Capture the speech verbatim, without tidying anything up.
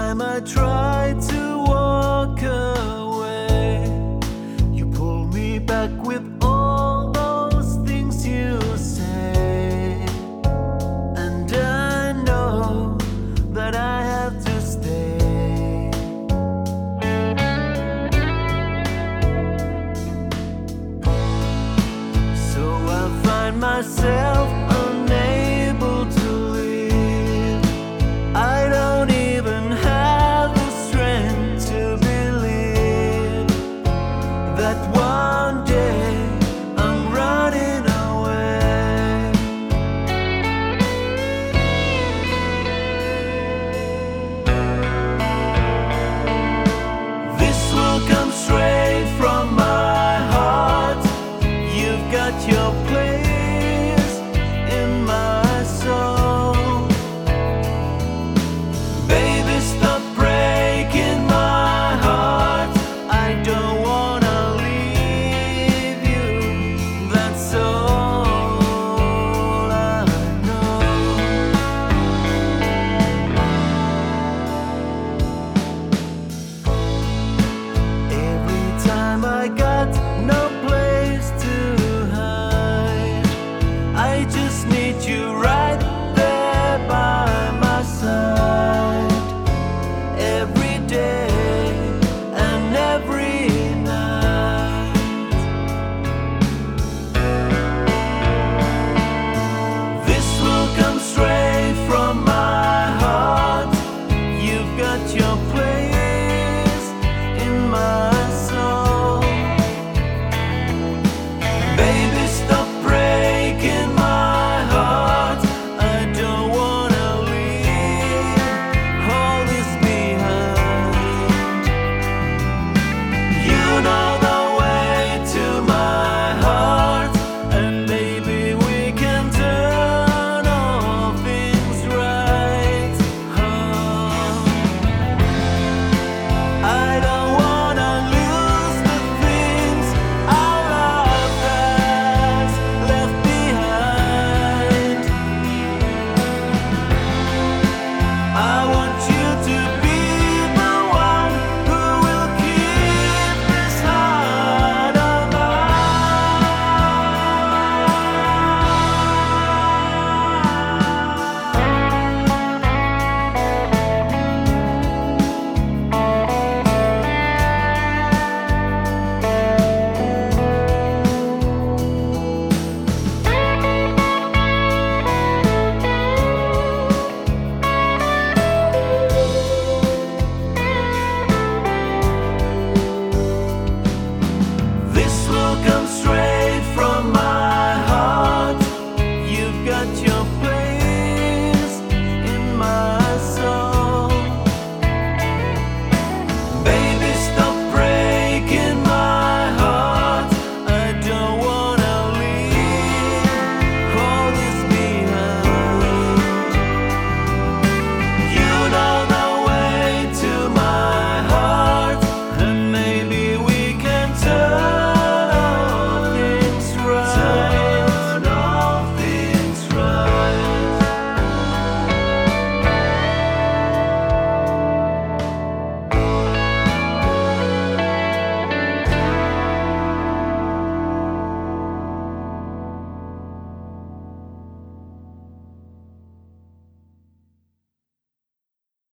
time I try to walk away, you pull me back with all those things you say. And I know that I have to stay. So I find myself unable to live. I don't even have the strength to believe that one day I'm running away. This will come straight from my heart. You've got your place in my soul. Baby, stop breaking my heart. I don't wanna leave you. That's all I know. Every time I got no place to hide, I just need you right there by my side. Every day and every night. This will come straight from my heart. You've got your place